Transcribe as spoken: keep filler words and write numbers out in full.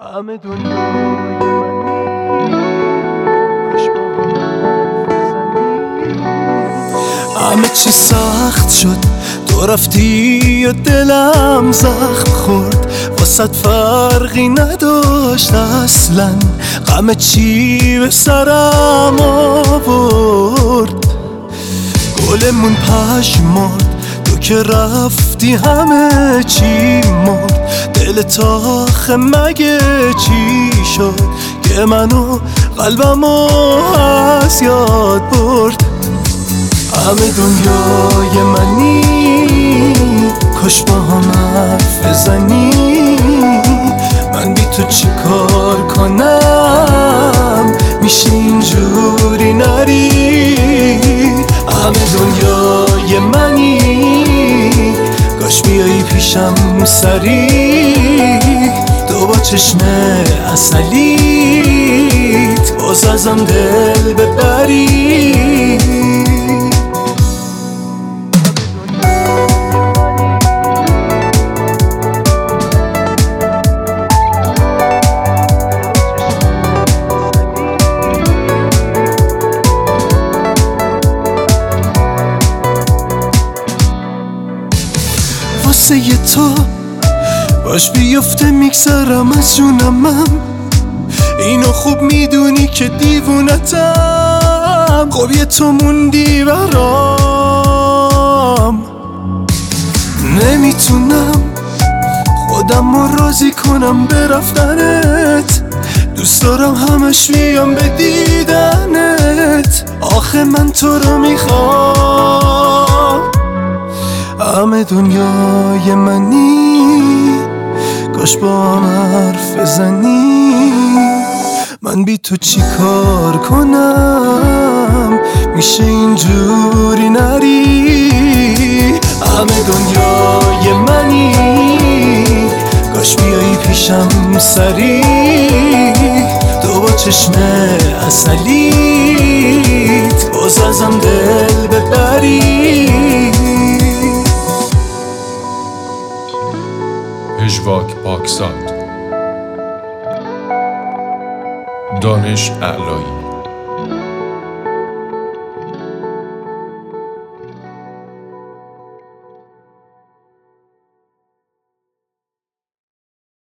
همه دنیای کاش با هم بزنی. همه چی سخت شد تو رفتی و دلم زخم خورد، واسط فرقی نداشت اصلا، غم چی به سرم آورد. گلمون پژمرد تو که رفتی همه چی مرد، دل تاخه مگه چی شد که منو قلبمو از یاد برد. همه دنیای منی کاش با هم حرف بزنی، من بی تو چی کار کنم میشه اینجوری نری. همه دنیای منی کاش بیایی پیشم سری، تو با چشم عسلیت باز ازم دل ببری. واسه ی تو باش بیفته میگذرم از جونمم، اینو خوب میدونی که دیوونتم. خب یه تو موندی برام، نمیتونم خودم رو راضی کنم به رفتنت، دوست دارم همش بیام به دیدنت. آخه من تو رو میخوام، همه دنیای منی کاش با هم حرف بزنی، من بی تو چی کار کنم میشه اینجوری نری. همه دنیای منی کاش بیایی پیشم سری، تو با چشم عسلیت باز ازم دل ببری. پژواک پاکزاد، دانش اعلایی.